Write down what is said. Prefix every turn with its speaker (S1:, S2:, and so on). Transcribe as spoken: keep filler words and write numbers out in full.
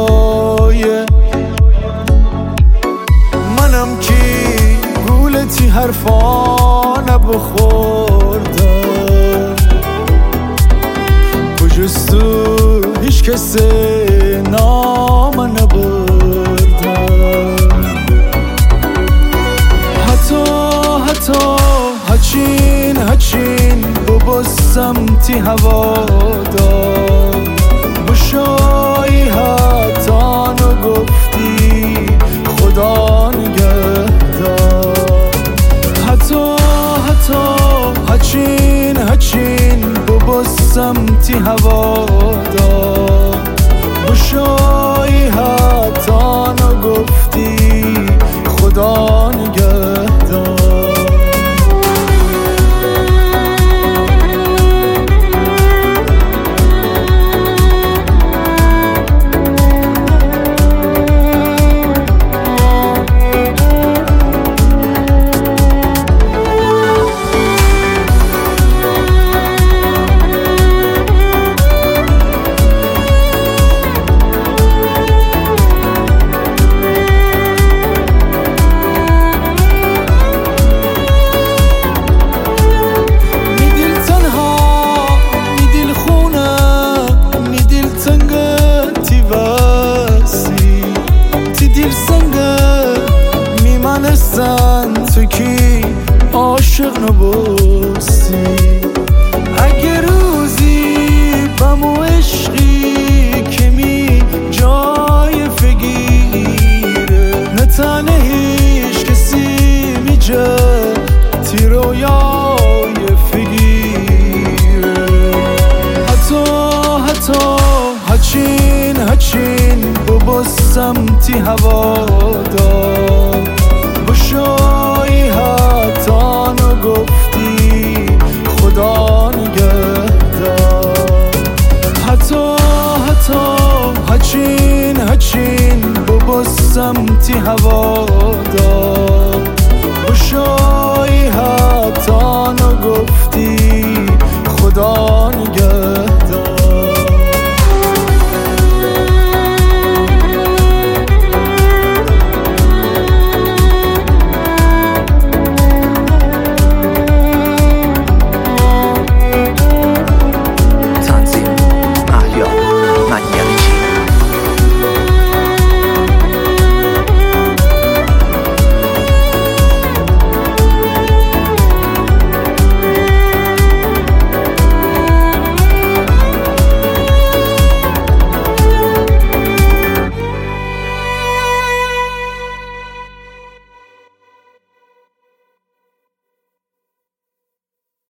S1: خدایه. منم کی گولتی حرفا نبخوردم بجستو هیچ کسی نام نبردم. حتی حتی هچین هچین بابا سمتی هوا دار بشایی حتی نگفتی خدا نگهدار. حتی حتی هچین هچین بابا سمتی هوا دار بشایی حتی نگفتی خدا نگهدار. تو کی عاشق نباستی اگه روزی بمو عشقی که می جای فگیره نتنه هیچ کسی می جا تی رویای فگیره. حتی حتی هچین هچین بابا سمتی هوا دار بشایی حتی نگفتی خدا نگهدار. حتی حتی هچین هچین بابا سمتی هوا دار بشایی حتی نگفتی خدا نگهدار.